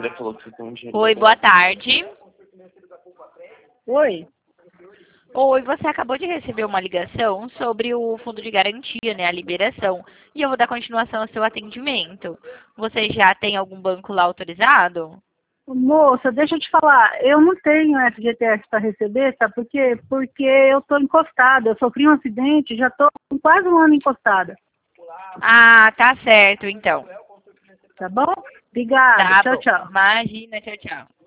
mulher falou que tem um dinheiro. Oi, boa tarde. Oi? Oi, você acabou de receber uma ligação sobre o fundo de garantia, né, a liberação. E eu vou dar continuação ao seu atendimento. Você já tem algum banco lá autorizado? Moça, deixa eu te falar, eu não tenho FGTS para receber, sabe por quê? Porque eu estou encostada, eu sofri um acidente, já estou com quase um ano encostada. Ah, tá certo, então. Tá bom? Obrigada, Tá tchau, bom. tchau. Imagina, tchau, tchau.